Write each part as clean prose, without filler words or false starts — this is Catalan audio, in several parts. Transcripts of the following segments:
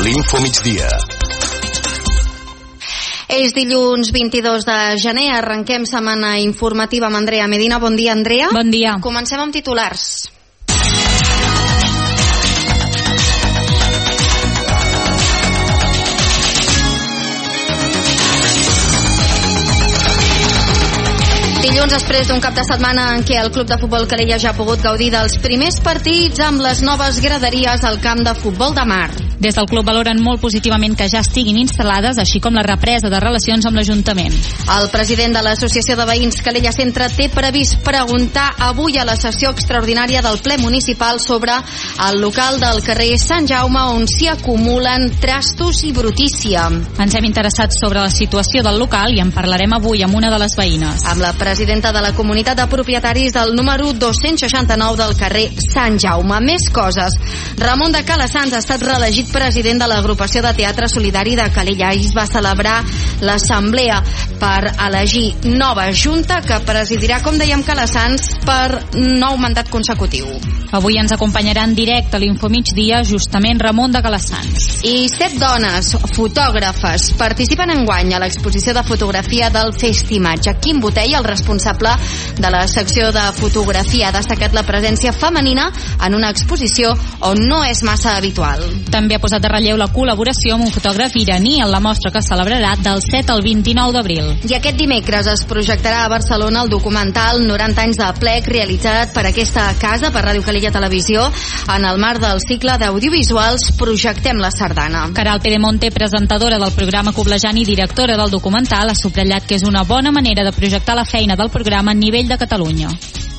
L'Info Migdia. És dilluns 22 de gener, arrenquem setmana informativa amb Andrea Medina. Bon dia, Andrea. Bon dia. Comencem amb titulars. Dilluns, després d'un cap de setmana en què el Club de Futbol Calella ja ha pogut gaudir dels primers partits amb les noves graderies al camp de futbol de Mar. Des del club valoren molt positivament que ja estiguin instal·lades, així com la represa de relacions amb l'Ajuntament. El president de l'Associació de Veïns Calella Centre té previst preguntar avui a la sessió extraordinària del ple municipal sobre el local del carrer Sant Jaume on s'hi acumulen trastos i brutícia. Ens hem interessat sobre la situació del local i en parlarem avui amb una de les veïnes. Amb la presidenta de la comunitat de propietaris del número 269 del carrer Sant Jaume. Més coses. Ramon de Calassans ha estat reelegit president de l'agrupació de teatre solidari de Calella. Ahir es va celebrar l'assemblea per elegir nova junta que presidirà, com dèiem, Calassans per nou mandat consecutiu. Avui ens acompanyarà en directe a l'Info Migdia justament Ramon de Calassans. I 7 dones, fotògrafes, participen enguany a l'exposició de fotografia del Festimatge. Quim Botell, el responsable de la secció de fotografia, ha destacat la presència femenina en una exposició on no és massa habitual. També ha posat de relleu la col·laboració amb un fotògraf iraní en la mostra que es celebrarà del 7 al 29 d'abril. I aquest dimecres es projectarà a Barcelona el documental 90 anys de plec realitzat per aquesta casa, per Ràdio Calella Televisió, en el marc del cicle d'audiovisuals Projectem la Sardana. Caral Pedemonte, presentadora del programa Coblejant i directora del documental, ha subratllat que és una bona manera de projectar la feina del programa a nivell de Catalunya.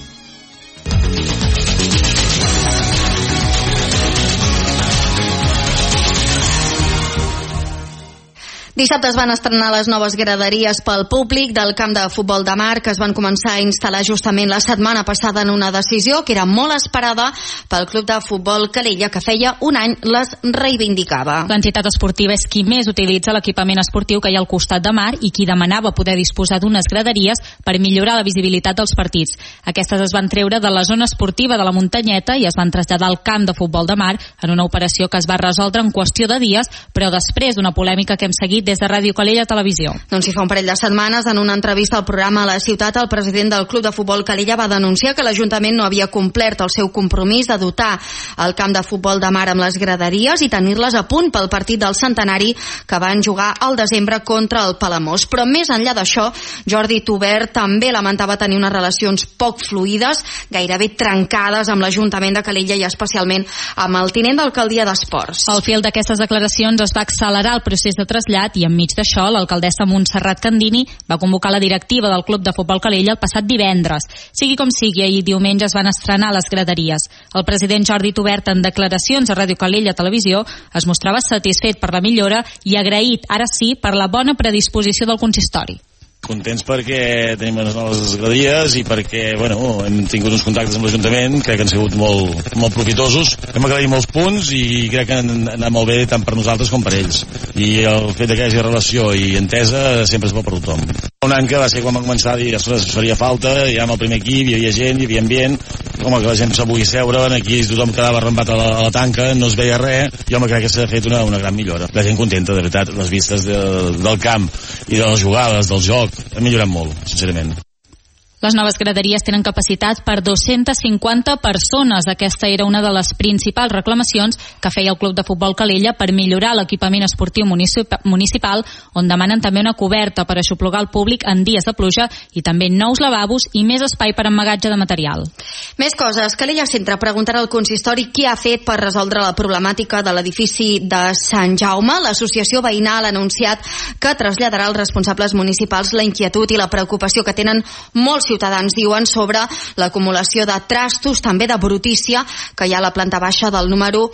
Dissabte es van estrenar les noves graderies pel públic del camp de futbol de Mar, que es van començar a instal·lar justament la setmana passada en una decisió que era molt esperada pel Club de Futbol Calella, que feia un any les reivindicava. L'entitat esportiva és qui més utilitza l'equipament esportiu que hi ha al costat de Mar i qui demanava poder disposar d'unes graderies per millorar la visibilitat dels partits. Aquestes es van treure de la zona esportiva de la Muntanyeta i es van traslladar al camp de futbol de Mar en una operació que es va resoldre en qüestió de dies, però després d'una polèmica que hem seguit des de Ràdio Calella Televisió. Doncs si fa un parell de setmanes, en una entrevista al programa La Ciutat, el president del Club de Futbol Calella va denunciar que l'Ajuntament no havia complert el seu compromís de dotar el camp de futbol de Mar amb les graderies i tenir-les a punt pel partit del centenari que van jugar al desembre contra el Palamós. Però més enllà d'això, Jordi Tubert també lamentava tenir unes relacions poc fluides, gairebé trencades amb l'Ajuntament de Calella i especialment amb el tinent d'alcaldia d'Esports. Al fil d'aquestes declaracions es va accelerar el procés de trasllat i enmig d'això l'alcaldessa Montserrat Candini va convocar la directiva del Club de Futbol Calella el passat divendres. Sigui com sigui, ahir diumenge es van estrenar les graderies. El president Jordi Tubert, en declaracions a Ràdio Calella Televisió, es mostrava satisfet per la millora i agraït, ara sí, per la bona predisposició del consistori. Contents perquè tenim unes noves graderies i perquè, hem tingut uns contactes amb l'Ajuntament, crec que han sigut molt profitosos. Hem agraït molts punts i crec que han anat molt bé tant per nosaltres com per ells. I el fet que hi hagi relació i entesa sempre és bo per tothom. Un any que va ser quan va començar a dir que es faria falta, ja amb el primer equip, hi havia gent, hi havia ambient, que la gent se pugui seure, aquí tothom quedava arrambat a la tanca, no es veia res, i crec que s'ha fet una gran millora. La gent contenta, de veritat, les vistes del camp i de les jugades, del joc, ha millorat molt, sincerament. Les noves graderies tenen capacitat per 250 persones. Aquesta era una de les principals reclamacions que feia el Club de Futbol Calella per millorar l'equipament esportiu municipal, on demanen també una coberta per aixoplugar el públic en dies de pluja i també nous lavabos i més espai per emmagatge de material. Més coses. Calella Centre preguntarà al consistori què ha fet per resoldre la problemàtica de l'edifici de Sant Jaume. L'associació veïnal ha anunciat que traslladarà als responsables municipals la inquietud i la preocupació que tenen molts ciutadans, diuen, sobre l'acumulació de trastos, també de brutícia, que hi ha a la planta baixa del número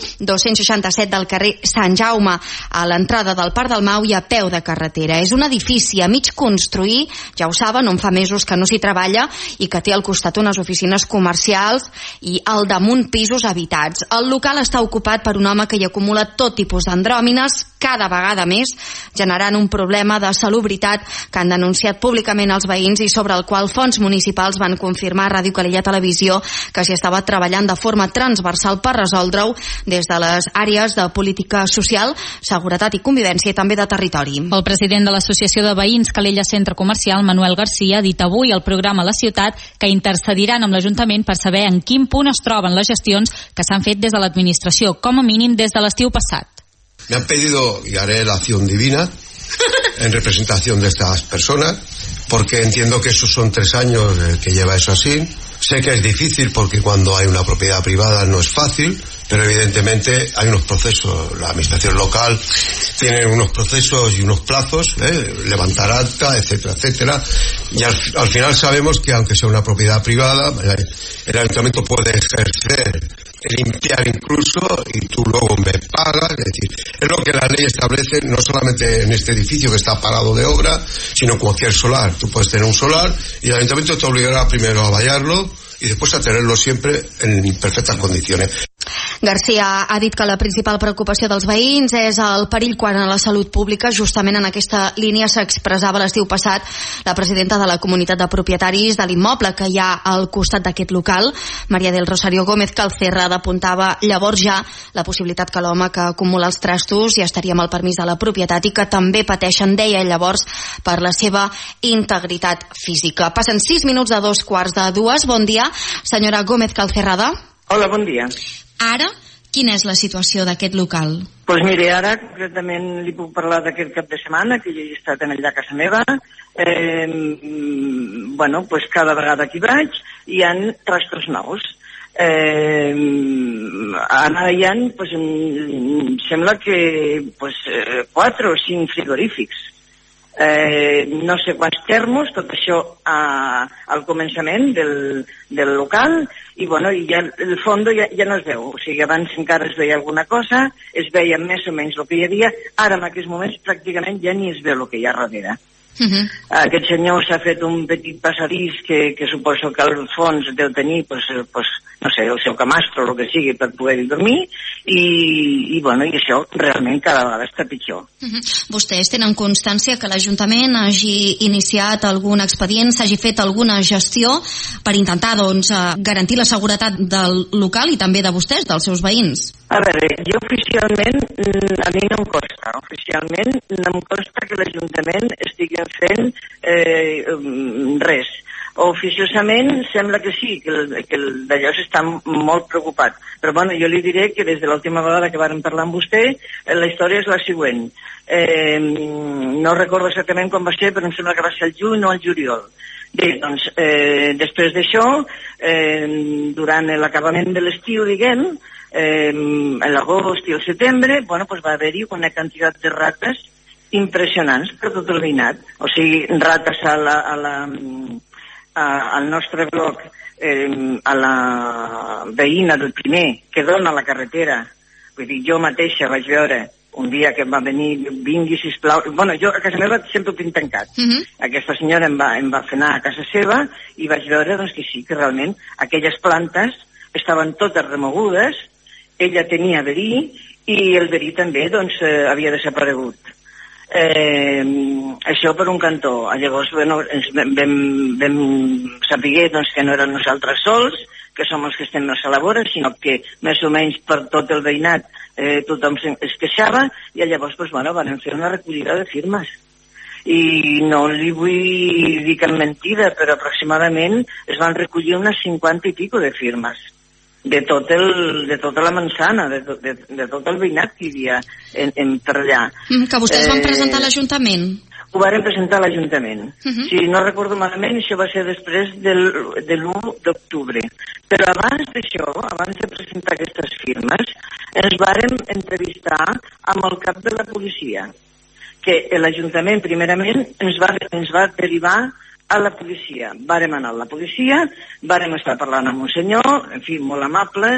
267 del carrer Sant Jaume, a l'entrada del Parc del Mau i a peu de carretera. És un edifici a mig construir, ja ho saben, on fa mesos que no s'hi treballa i que té al costat unes oficines comercials i al damunt pisos habitats. El local està ocupat per un home que hi acumula tot tipus d'andròmines, cada vegada més, generant un problema de salubritat que han denunciat públicament els veïns i sobre el qual Fons municipals van confirmar a Ràdio Calella Televisió que s'hi estava treballant de forma transversal per resoldre-ho des de les àrees de política social, seguretat i convivència i també de territori. El president de l'Associació de Veïns Calella Centre Comercial, Manuel Garcia, ha dit avui al programa La Ciutat que intercediran amb l'Ajuntament per saber en quin punt es troben les gestions que s'han fet des de l'administració, com a mínim des de l'estiu passat. Me han pedido y haré la acción divina en representación de estas personas, porque entiendo que esos son 3 años que lleva eso así. Sé que es difícil porque cuando hay una propiedad privada no es fácil, pero evidentemente hay unos procesos. La administración local tiene unos procesos y unos plazos, levantar acta, etcétera, etcétera. Y al final sabemos que aunque sea una propiedad privada, el ayuntamiento puede ejercer, limpiar incluso, y tú luego me pagas. Es decir, es lo que la ley establece, no solamente en este edificio que está parado de obra, sino cualquier solar. Tú puedes tener un solar y el ayuntamiento te obligará primero a vallarlo y después a tenerlo siempre en perfectas condiciones. García ha dit que la principal preocupació dels veïns és el perill quant a la salut pública. Justament en aquesta línia s'expressava l'estiu passat la presidenta de la comunitat de propietaris de l'immoble que hi ha al costat d'aquest local, Maria del Rosario Gómez Calcerrada, apuntava llavors ja la possibilitat que l'home que acumula els trastos ja estaria amb el permís de la propietat i que també pateixen, deia llavors, per la seva integritat física. Passen 6 minuts de 2:15. Bon dia, senyora Gómez Calcerrada. Hola, bon dia. Ara, quina és la situació d'aquest local? Doncs mire, ara concretament li puc parlar d'aquest cap de setmana, que jo he estat allà a casa meva. Bueno, pues cada vegada que hi vaig hi ha trastos nous. Ara hi ha, pues, sembla que 4 o 5 frigorífics. No sé quants termos, tot això al començament del local, i bueno, i ja el fons ja no es veu. O sigui, abans encara es veia alguna cosa, es veia més o menys el que hi havia, ara en aquests moments pràcticament ja ni es veu el que hi ha darrere. Aquest senyor s'ha fet un petit passadís que suposo que al fons deu tenir no sé, el seu camastro o el que sigui per poder-hi dormir, i bueno, i això realment cada vegada està pitjor. Vostès tenen constància que l'Ajuntament hagi iniciat algun expedient, s'hagi fet alguna gestió per intentar, doncs, garantir la seguretat del local i també de vostès, dels seus veïns? A veure, jo oficialment, a mi no em costa. Oficialment no em costa que l'Ajuntament estigui fent res. Oficiosament sembla que sí, que d'allò s'està molt preocupat. Però bueno, jo li diré que des de l'última vegada que vàrem parlar amb vostè, la història és la següent. No recordo exactament quan va ser, però em sembla que va ser el juny o el juliol. Bé, doncs, després d'això, durant l'acabament de l'estiu, diguem, l'agost i el setembre, bueno, pues va haver-hi una quantitat de rates impressionants per tot el veïnat. O sigui, rates al nostre bloc, a la veïna del primer, que dona a la carretera. Vull dir, jo mateixa vaig veure un dia que em va venir, vingui, sisplau. Bueno, jo a casa meva sempre ho tinc tancat. Aquesta senyora em va fer anar a casa seva i vaig veure, doncs, que sí, que realment aquelles plantes estaven totes remogudes, ella tenia verí i el verí també, doncs, havia desaparegut. Això per un cantó. Llavors, bueno, vam saber, doncs, que no eren nosaltres sols, que som els que estem més a la vora, sinó que més o menys per tot el veïnat tothom es queixava, i llavors, doncs, bueno, van fer una recollida de firmes. I no li vull dir cap mentida, però aproximadament es van recollir unes 50 i pico de firmes de tota la manzana, de tot el veïnat que hi havia per allà. Que vostès van presentar a l'Ajuntament? Ho varen presentar a l'Ajuntament. Si no recordo malament, això va ser després de l'1 d'octubre. Però abans d'això, abans de presentar aquestes firmes, ens vàrem entrevistar amb el cap de la policia, que l'Ajuntament primerament ens va derivar a la policia. Vàrem anar a la policia, vàrem estar parlant amb un senyor, en fi, molt amable,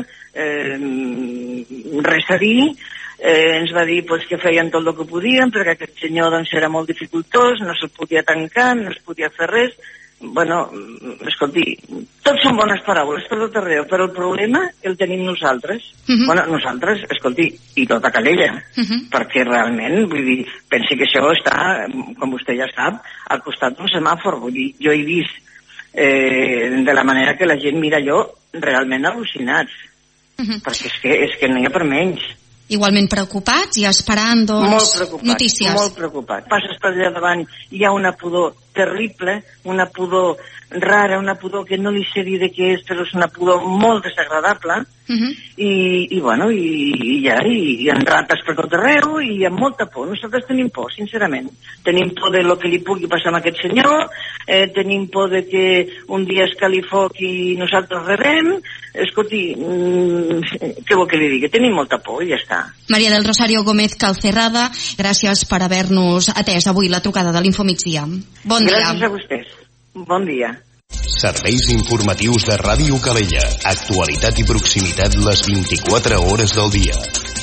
res a dir, ens va dir que feien tot el que podien, perquè aquest senyor, doncs, era molt dificultós, no se'l podia tancar, no es podia fer res. Bueno, escolti, tots són bones paraules per tot arreu, però el problema el tenim nosaltres. Bueno, nosaltres, escolti, i tota Calella, perquè realment, vull dir, pensi que això està, com vostè ja sap, al costat d'un semàfor. Vull dir, jo he vist de la manera que la gent mira allò realment al·lucinats. Perquè és que no hi ha per menys. Igualment preocupats i esperant, doncs, notícies. Molt preocupats. Passes per allà davant, hi ha una pudor terrible, una pudor rara, una pudor que no li sé dir de què és, però és una pudor molt desagradable, i bueno, i hi ha rates per tot arreu, i hi ha molta por. Nosaltres tenim por, sincerament. Tenim por de lo que li pugui passar a aquest senyor, tenim por de que un dia escali foc i nosaltres rebem. Escolti, què vol que li digui? Tenim molta por i ja està. Maria del Rosario Gómez Calcerrada, gràcies per haver-nos atès avui la trucada de l'Infomigdia. Bon dia. Gràcies a vostès. Bon dia. Serveis informatius de Ràdio Calella. Actualitat i proximitat les 24 hores del dia.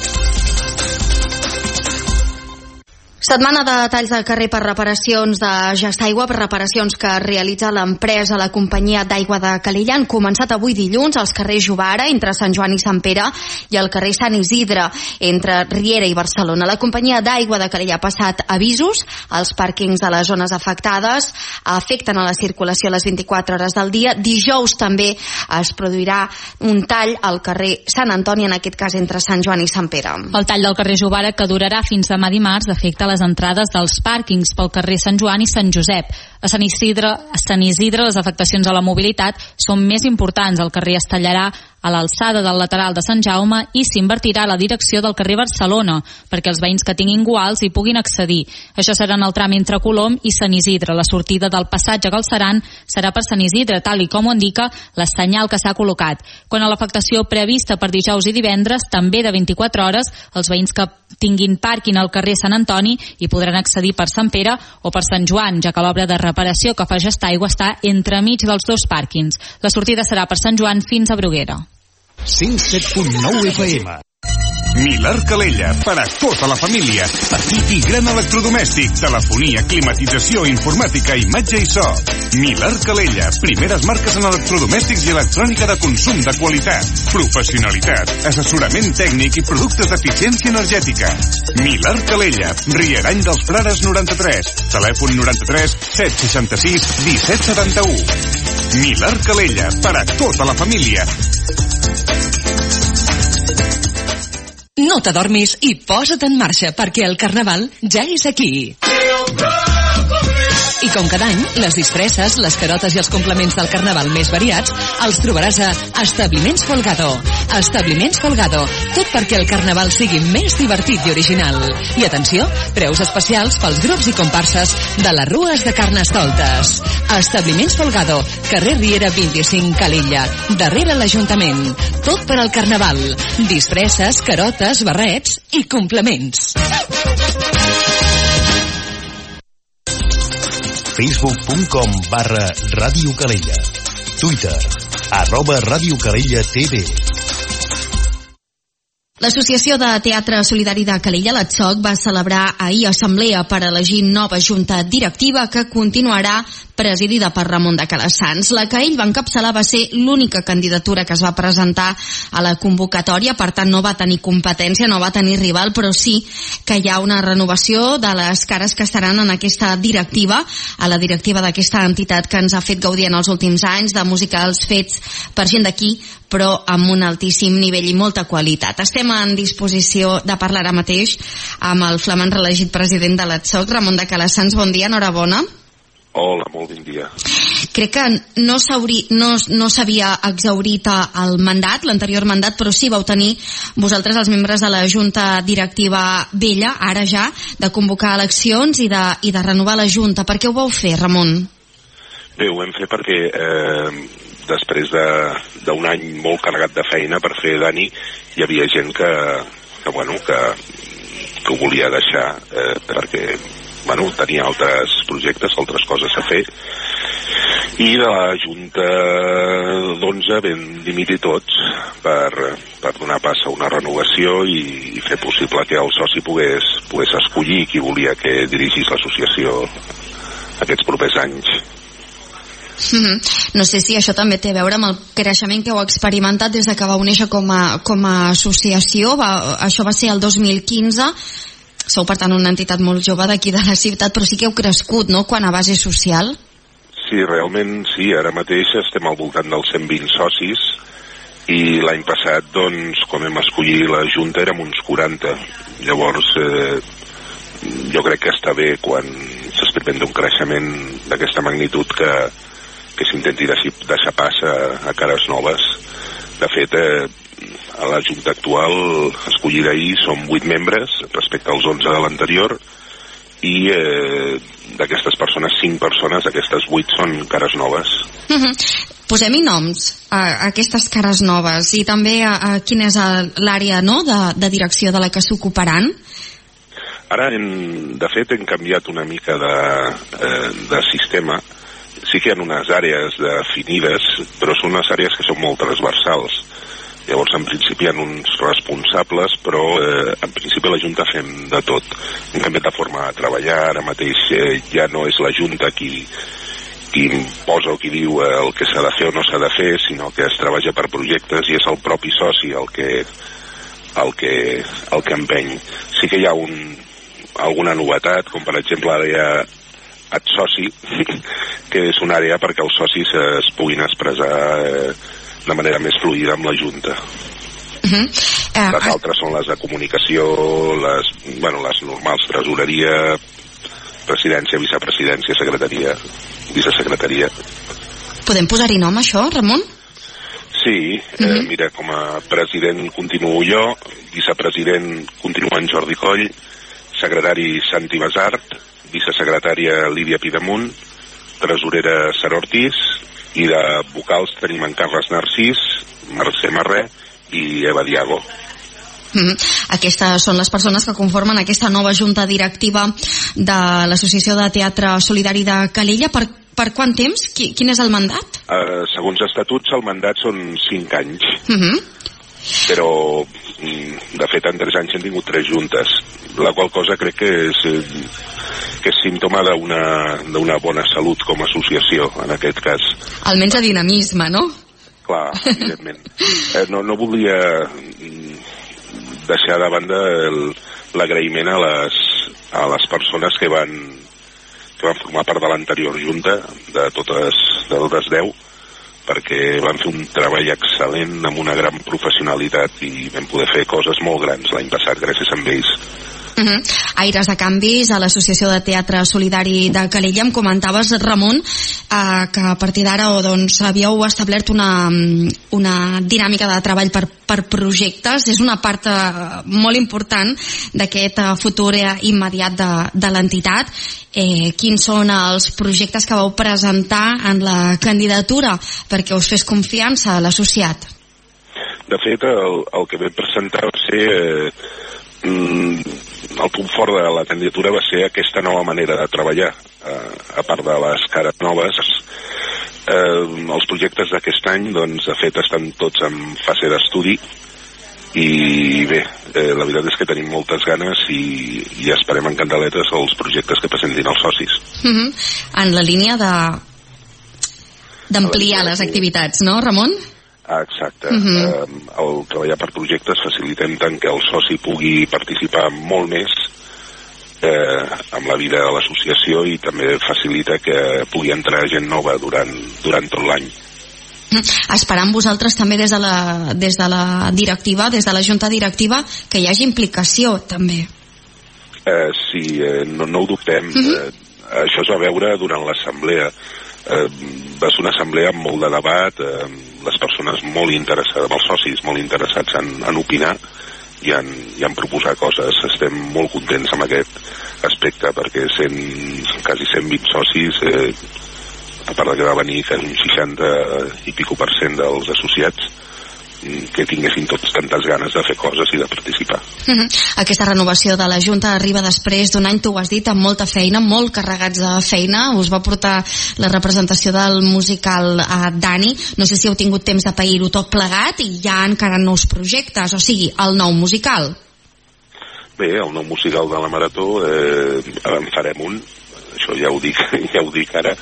Setmana de talls de carrer per reparacions de Gestaigua, per reparacions que realitza l'empresa, la companyia d'aigua de Calella. Han començat avui dilluns als carrers Jovara, entre Sant Joan i Sant Pere, i al carrer Sant Isidre, entre Riera i Barcelona. La companyia d'aigua de Calella ha passat avisos als pàrquings de les zones afectades, afecten a la circulació a les 24 hores del dia. Dijous també es produirà un tall al carrer Sant Antoni, en aquest cas entre Sant Joan i Sant Pere. El tall del carrer Jovara, que durarà fins demà dimarts, afecta les entrades dels pàrquings pel carrer Sant Joan i Sant Josep. A Sant Isidre les afectacions a la mobilitat són més importants. El carrer es tallarà a l'alçada del lateral de Sant Jaume i s'invertirà a la direcció del carrer Barcelona perquè els veïns que tinguin guals hi puguin accedir. Això serà en el tram entre Colom i Sant Isidre. La sortida del passatge Galceran serà per Sant Isidre, tal i com ho indica la senyal que s'ha col·locat. Quant a l'afectació prevista per dijous i divendres, també de 24 hores, els veïns que tinguin pàrquing al carrer Sant Antoni hi podran accedir per Sant Pere o per Sant Joan, ja que l'obra de reparació que fa Gestaigua està entremig dels dos pàrquings. La sortida serà per Sant Joan fins a Bruguera. 107.9 FM. Milar Calella, per a tota la família. Petit i gran electrodomèstic, telefonia, climatització, informàtica, imatge i so. Milar Calella, primeres marques en electrodomèstics i electrònica de consum de qualitat, professionalitat, assessorament tècnic i productes d'eficiència energètica. Milar Calella, Rierany dels Frares 93, telèfon 93 766 1771. Milar Calella, per a tota la família. No t'adormis i posa't en marxa perquè el Carnaval ja és aquí. I com cada any, les disfresses, les carotes i els complements del Carnaval més variats els trobaràs a Establiments Folgado. Establiments Folgado, tot perquè el Carnaval sigui més divertit i original. I atenció, preus especials pels grups i comparses de les rues de Carnestoltes. Establiments Folgado, carrer Riera 25, Calella, darrere l'Ajuntament. Tot per al Carnaval. Disfresses, carotes, barrets i complements. Facebook.com/Ràdio Calella. Twitter @Ràdio Calella TV. L'Associació de Teatre Solidari de Calella, l'ATSOC, va celebrar ahir assemblea per elegir nova junta directiva que continuarà presidida per Ramon de Calassans. La que ell va encapçalar va ser l'única candidatura que es va presentar a la convocatòria, per tant no va tenir competència, no va tenir rival, però sí que hi ha una renovació de les cares que estaran en aquesta directiva, a la directiva d'aquesta entitat que ens ha fet gaudir en els últims anys de musicals fets per gent d'aquí, però amb un altíssim nivell i molta qualitat. Estem en disposició de parlar ara mateix amb el flamant reelegit president de l'ATSOC, Ramon de Calassans. Bon dia, enhorabona. Hola, molt bon dia. Crec que no s'havia exhaurit el mandat, l'anterior mandat, però sí vau tenir vosaltres, els membres de la Junta Directiva vella, ara ja, de convocar eleccions i de renovar la Junta. Per què ho vau fer, Ramon? Bé, ho vam fer perquè després d'un any molt carregat de feina per fer d'Ani, hi havia gent que ho volia deixar perquè tenia altres projectes, altres coses a fer, i de la Junta d'11 vam dimitir tots per donar pas a una renovació i fer possible que el soci pogués escollir qui volia que dirigís l'associació aquests propers anys. No sé si això també té a veure amb el creixement que heu experimentat des que vau néixer com a associació. Això va ser el 2015. Sou, per tant, una entitat molt jove d'aquí de la ciutat, però sí que heu crescut, no?, quan a base social. Sí, realment sí, ara mateix estem al voltant dels 120 socis i l'any passat, doncs, quan vam escollir la Junta érem uns 40. Llavors, jo crec que està bé quan s'espera d'un creixement d'aquesta magnitud que s'intenti deixar pas a cares noves. De fet, a la Junta actual, escollida ahir, som 8 membres respecte als 11 de l'anterior i d'aquestes persones, 5 persones, aquestes 8 són cares noves. Posem-hi noms a aquestes cares noves i també a quina és l'àrea de direcció de la que s'ocuparan. Ara, de fet, hem canviat una mica de sistema. Sí que hi ha unes àrees definides, però són unes àrees que són molt transversals. Llavors, en principi, hi ha uns responsables, però en principi a la Junta fem de tot. Hem canviat de forma de treballar, ara mateix ja no és la Junta qui imposa o qui diu el que s'ha de fer o no s'ha de fer, sinó que es treballa per projectes i és el propi soci el que empeny. Sí que hi ha alguna novetat, com per exemple ara hi ha soci, que és una àrea perquè els socis es puguin expressar de manera més fluida amb la Junta. Les altres són les de comunicació, les normals, tresoreria, presidència, vicepresidència, secretaria, vicesecretaria. Podem posar-hi nom a això, Ramon? Sí, mira, com a president continuo jo, vicepresident continua en Jordi Coll, secretari Santi Basart, vicesecretària Lídia Pidemunt, tresorera Sara Ortiz, i de vocals tenim en Carles Narcís, Mercè Marré i Eva Diago. Aquestes són les persones que conformen aquesta nova junta directiva de l'Associació de Teatre Solidari de Calella. Per quant temps? Quin és el mandat? Segons estatuts, el mandat són 5 anys. Però, de fet, en 3 anys hem tingut 3 juntes, la qual cosa crec que és símptoma d'una bona salut com a associació, en aquest cas. Almenys de dinamisme, no? Clar, evidentment. No volia deixar de banda l'agraïment a les persones que van formar part de l'anterior junta, de totes 10, perquè van fer un treball excel·lent amb una gran professionalitat i vam poder fer coses molt grans l'any passat gràcies a ells. Aires de canvis a l'Associació de Teatre Solidari de Calella. Em comentaves, Ramon, que a partir d'ara havíeu establert una dinàmica de treball per projectes. És una part molt important d'aquest futur immediat de l'entitat. Quins són els projectes que vau presentar en la candidatura perquè us fes confiança a l'associat? De fet, el que vam presentar va ser el punt fort de la candidatura va ser aquesta nova manera de treballar. A part de les cares noves, els projectes d'aquest any, de fet, estan tots en fase d'estudi i bé, la veritat és que tenim moltes ganes i esperem en candeletes els projectes que presentin els socis. En la línia d'ampliar les activitats, no, Ramon? Exacte. El treballar per projectes facilitem tant que el soci pugui participar molt més amb la vida de l'associació i també facilita que pugui entrar gent nova durant tot l'any. Esperant vosaltres també des de la directiva, des de la junta directiva, que hi hagi implicació també. Sí, no ho dubtem. Això es va veure durant l'assemblea. Va ser una assemblea amb molt de debat, les persones molt interessades, els socis molt interessats en opinar i en proposar coses. Estem molt contents amb aquest aspecte perquè quasi 120 socis, a part que va venir un 60 i pico % dels associats, que tinguessin tots tantes ganes de fer coses i de participar. Aquesta renovació de la Junta arriba després d'un any, tu ho has dit, amb molta feina, molt carregats de feina. Us va portar la representació del musical a Dani. No sé si heu tingut temps de pair-ho tot plegat i hi ha encara nous projectes, o sigui, el nou musical. Bé, el nou musical de la Marató en farem un, això ja ho dic ara.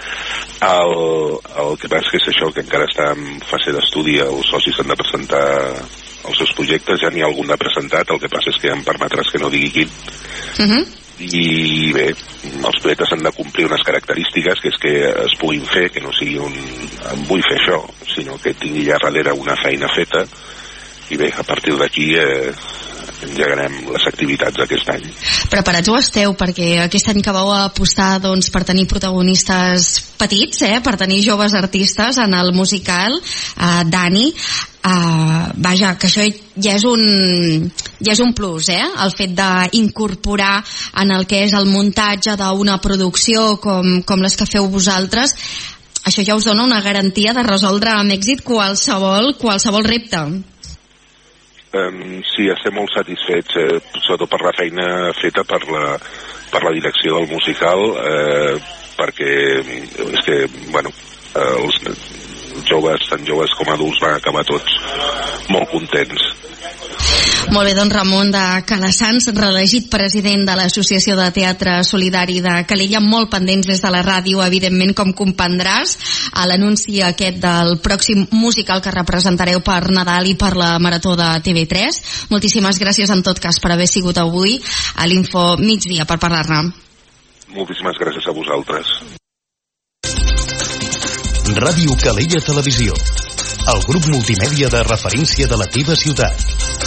El que passa és això, que encara està en fase d'estudi, els socis han de presentar els seus projectes, ja n'hi ha algun de presentat, el que passa és que em permetràs que no digui quin. i bé, els projectes han de complir unes característiques, que és que es puguin fer, que no sigui em vull fer això, sinó que tingui ja darrere una feina feta, i bé, a partir d'aquí engegarem les activitats d'aquest any. Preparats ho esteu, perquè aquest any que vau apostar doncs, per tenir protagonistes petits, per tenir joves artistes en el musical, Dani, vaja, que això ja és un plus, el fet d'incorporar en el que és el muntatge d'una producció com les que feu vosaltres. Això ja us dona una garantia de resoldre amb èxit qualsevol repte. Sí, estem molt satisfets, sobretot per la feina feta per la direcció del musical, perquè és que, bueno, els joves, tant joves com adults, van acabar tots molt contents. Molt bé, doncs Ramon de Calassanç, reelegit president de l'Associació de Teatre Solidari de Calella, molt pendents des de la ràdio, evidentment, com comprendràs, a l'anunci aquest del pròxim musical que representareu per Nadal i per la Marató de TV3. Moltíssimes gràcies en tot cas per haver sigut avui a l'Info Migdia per parlar-ne. Moltíssimes gràcies a vosaltres. Ràdio Calella Televisió, el grup multimèdia de referència de la teva ciutat.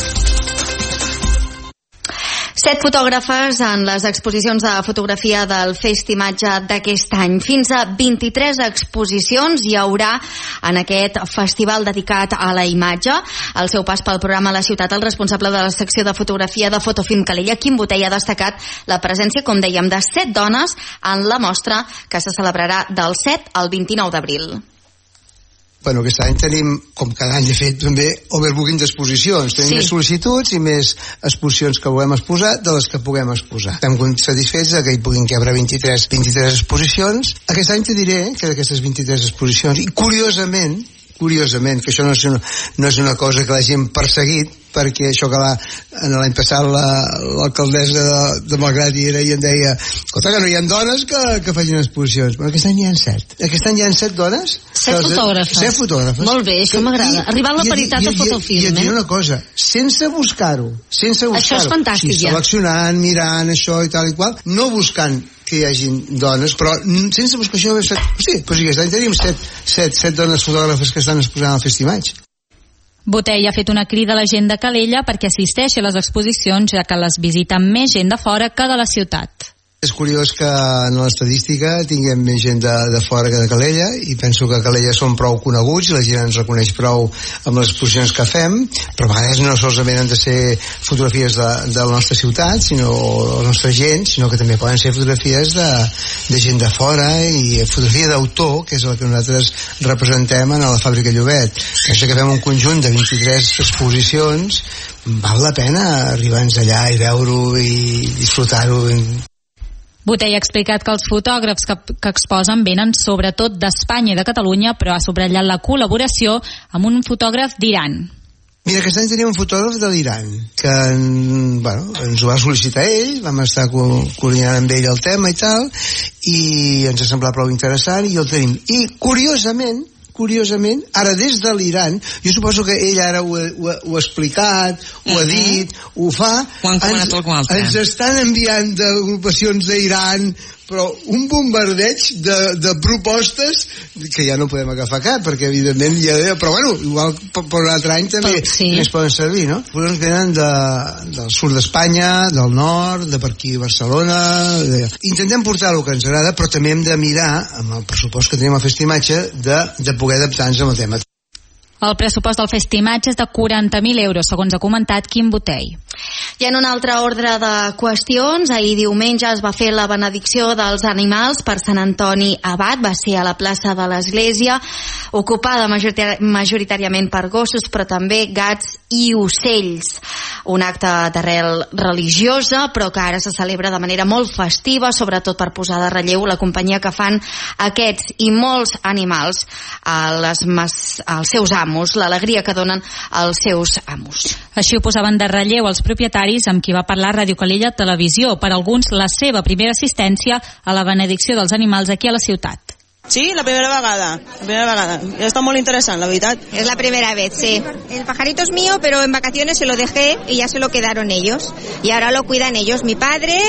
7 fotògrafes en les exposicions de fotografia del Festimatge d'aquest any. Fins a 23 exposicions hi haurà en aquest festival dedicat a la imatge. Al seu pas pel programa La Ciutat, el responsable de la secció de fotografia de Fotofilm Calella, Quim Botey, ha destacat la presència, com dèiem, de 7 dones en la mostra que se celebrarà del 7 al 29 d'abril. Bueno, aquest any tenim, com cada any de fet, també overbooking d'exposicions. Tenim més sol·licituds i més exposicions que volem exposar de les que puguem exposar. Estem satisfets que hi puguin cabre 23 exposicions. Aquest any te diré que d'aquestes 23 exposicions, i curiosament, que això no és una cosa que l'hagin perseguit, perquè això que l'any passat l'alcaldessa de Malgrat era i em deia, escolta, que no hi ha dones que facin exposicions. Però aquest any hi ha 7. Aquest any hi ha 7 dones. 7 fotògrafes. 7 fotògrafes. Molt bé, això m'agrada. Arribar a la paritat de Fotofilm. I et diré una cosa, sense buscar-ho. Això és fantàstic, ja. Seleccionant, mirant això i tal i qual, no buscant que hi hagin dones, però sense buscar això sí, però sí, aquest any tenim 7 dones fotògrafes que estan exposant al Festimatge. Botey ha fet una crida a la gent de Calella perquè assisteixi a les exposicions, ja que les visiten més gent de fora que de la ciutat. És curiós que en l'estadística tinguem més gent de fora que de Calella, i penso que a Calella som prou coneguts i la gent ens reconeix prou amb les exposicions que fem, però a vegades no solament han de ser fotografies de la nostra ciutat, sinó la nostra gent, sinó que també poden ser fotografies de gent de fora, i fotografia d'autor, que és la que nosaltres representem a la Fàbrica Llobet. Això que fem un conjunt de 23 exposicions, val la pena arribar-nos allà i veure-ho i disfrutar-ho. Botey ha explicat que els fotògrafs que exposen venen sobretot d'Espanya i de Catalunya, però ha subratllat la col·laboració amb un fotògraf d'Iran. Mira, aquest any tenim un fotògraf de l'Iran que ens ho va sol·licitar ell, vam estar coordinant amb ell el tema i tal, i ens ha semblat prou interessant i el tenim. I curiosament, ara des de l'Iran, jo suposo que ell ara ho ha explicat, ho ha dit, ho fa, ens estan enviant d'agrupacions d'Iran, però un bombardeig de propostes que ja no podem agafar cap, perquè evidentment però bueno, igual per un altre any també es poden servir, no? Doncs venen del sud d'Espanya, del nord, de per aquí Barcelona. Intentem portar el que ens agrada, però també hem de mirar, amb el pressupost que tenim al Festimatge, de poder adaptar-nos al tema. El pressupost del Festimatge és de 40.000 euros, segons ha comentat Quim Botey. I en un altre ordre de qüestions, ahir diumenge es va fer la benedicció dels animals per Sant Antoni Abat, va ser a la plaça de l'Església, ocupada majoritàriament per gossos, però també gats i ocells. Un acte d'arrel religiosa, però que ara se celebra de manera molt festiva, sobretot per posar de relleu la companyia que fan aquests i molts animals als seus amos, l'alegria que donen als seus amos. Així ho posaven de relleu els propietaris amb qui va parlar Ràdio Calella Televisió, per alguns la seva primera assistència a la benedicció dels animals aquí a la ciutat. Sí, la primera vegada. Está muy interesante, la verdad. Es la primera vez, sí. El pajarito es mío, pero en vacaciones se lo dejé y ya se lo quedaron ellos. Y ahora lo cuidan ellos, mi padre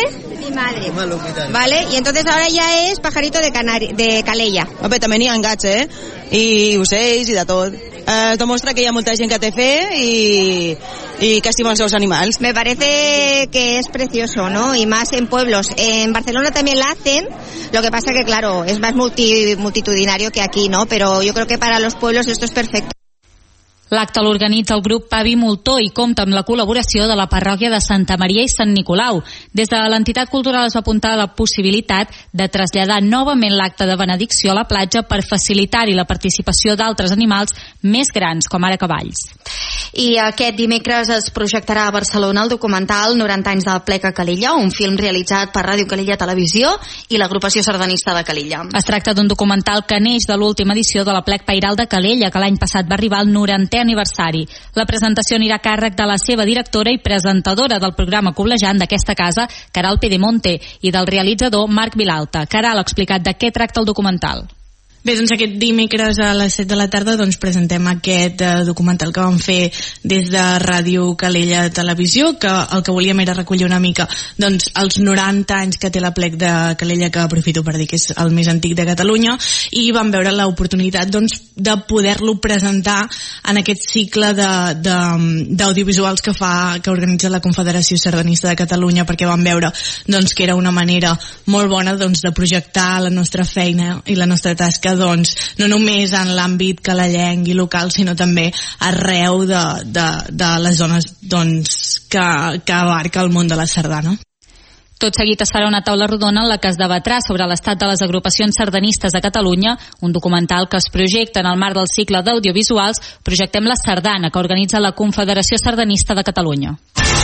mi madre. ¿Vale? Y entonces ahora ya es pajarito de Calella. Home, també n'hi ha gats, i ocells i de tot. Es demostra que hi ha molta gent que té fe y que estima els seus animals. Me parece que es precioso, ¿no? Y más en pueblos. En Barcelona también la hacen, lo que pasa que, claro, es más multitudinario que aquí, ¿no? Pero yo creo que para los pueblos esto es perfecto. L'acte l'organitza el grup Pavi Moltó i compta amb la col·laboració de la parròquia de Santa Maria i Sant Nicolau. Des de l'entitat cultural es va apuntar la possibilitat de traslladar novament l'acte de benedicció a la platja per facilitar-hi la participació d'altres animals més grans, com ara cavalls. I aquest dimecres es projectarà a Barcelona el documental 90 anys del Plec a Calella, un film realitzat per Ràdio Calella Televisió i l'agrupació sardanista de Calella. Es tracta d'un documental que neix de l'última edició de la Plec Pairal de Calella, que l'any passat va arribar al 90è aniversari. La presentació anirà a càrrec de la seva directora i presentadora del programa Coblejant d'aquesta casa, Caral Pedemonte, i del realitzador Marc Vilalta. Caral ha explicat de què tracta el documental. Bé, doncs aquest dimecres a les 7 de la tarda presentem aquest documental que vam fer des de Ràdio Calella Televisió, que el que volíem era recollir una mica els 90 anys que té la Plec de Calella, que aprofito per dir que és el més antic de Catalunya, i vam veure l'oportunitat de poder-lo presentar en aquest cicle d'audiovisuals que organitza la Confederació Sardanista de Catalunya, perquè vam veure que era una manera molt bona de projectar la nostra feina i la nostra tasca no només en l'àmbit calellenc i local, sinó també arreu de les zones que abarca el món de la sardana. Tot seguit es farà una taula rodona en la que es debatrà sobre l'estat de les agrupacions sardanistes a Catalunya, un documental que es projecta en el marc del cicle d'audiovisuals Projectem la Sardana, que organitza la Confederació Sardanista de Catalunya.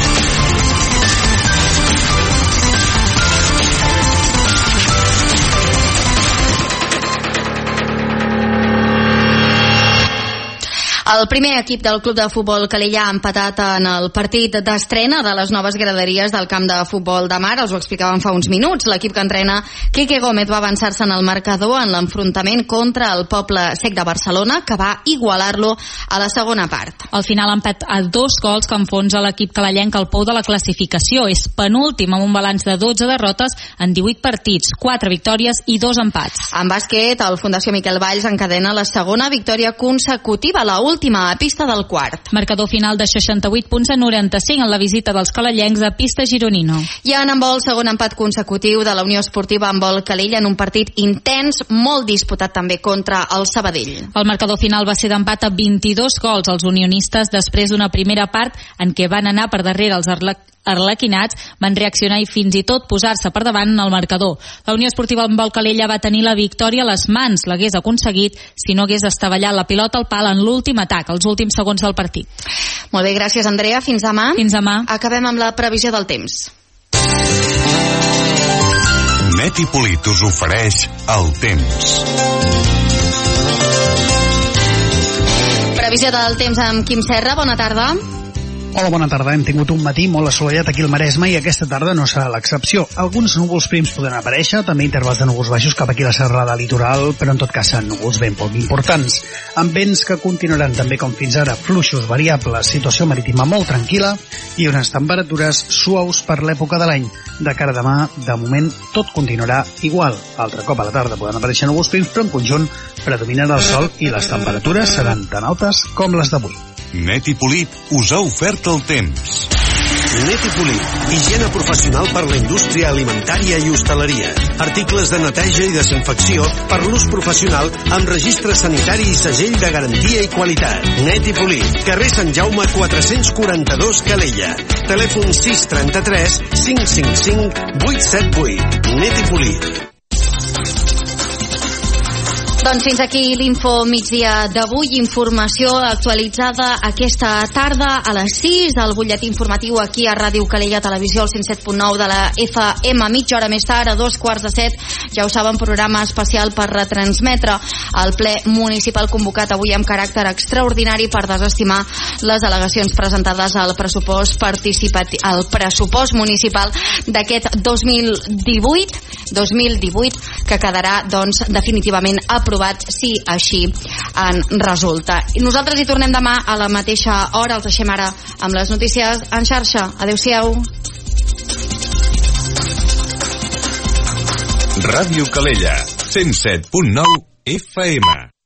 El primer equip del Club de Futbol Calella ha empatat en el partit d'estrena de les noves graderies del camp de futbol de Mar. Els ho explicàvem fa uns minuts. L'equip que entrena Quique Gómez va avançar-se en el marcador en l'enfrontament contra el Poble Sec de Barcelona, que va igualar-lo a la segona part. Al final empat a 2 gols que enfonsa l'equip calellenc al pou de la classificació. És penúltim amb un balanç de 12 derrotes en 18 partits, 4 victòries i 2 empats. En bàsquet, el Fundació Miquel Valls encadena la segona victòria consecutiva, la última a pista del quart. Marcador final de 68 punts a 95 en la visita dels calellencs a pista Gironino. I en handbol, segon empat consecutiu de la Unió Esportiva Handbol Calella en un partit intens, molt disputat també contra el Sabadell. El marcador final va ser d'empat a 22 gols als unionistes després d'una primera part en què van anar per darrere els arlequinats, van reaccionar i fins i tot posar-se per davant en el marcador. La Unió Esportiva Handbol Calella va tenir la victòria a les mans, l'hagués aconseguit si no hagués estavellat la pilota al pal en l'últim atac, els últims segons del partit. Molt bé, gràcies Andrea, fins demà. Fins demà. Acabem amb la previsió del temps. Net i Polit us ofereix el temps. Previsió del temps amb Quim Serra, bona tarda. Hola, bona tarda. Hem tingut un matí molt assolellat aquí al Maresme i aquesta tarda no serà l'excepció. Alguns núvols prims poden aparèixer, també intervals de núvols baixos cap aquí a la serrada litoral, però en tot cas seran núvols ben poc importants. Amb vents que continuaran també com fins ara, fluixos variables, situació marítima molt tranquil·la i unes temperatures suaus per l'època de l'any. De cara a demà, de moment, tot continuarà igual. Altre cop a la tarda poden aparèixer núvols prims, però en conjunt predominarà el sol i les temperatures seran tan altes com les d'avui. Net i Polit us ha ofert el temps. Net i Polit, higiene professional per la indústria alimentària i hostaleria. Articles de neteja i desinfecció per l'ús professional amb registre sanitari i segell de garantia i qualitat. Net i Polit, carrer Sant Jaume 442 Calella. Telèfon 633 555 878. Net i Polit. Doncs fins aquí l'info migdia d'avui. Informació actualitzada aquesta tarda a les 6 al butlletí informatiu aquí a Ràdio Calella Televisió, al 107.9 de la FM. Mitja hora més tard, a 2:15, ja ho saben, programa especial per retransmetre el ple municipal convocat avui amb caràcter extraordinari per desestimar les al·legacions presentades al pressupost al pressupost municipal d'aquest 2018 que quedarà doncs definitivament aprovat si així en resulta. I nosaltres hi tornem demà a la mateixa hora. Els deixem ara amb les notícies en xarxa. Adéu-siau. Ràdio Calella, 107.9 FM.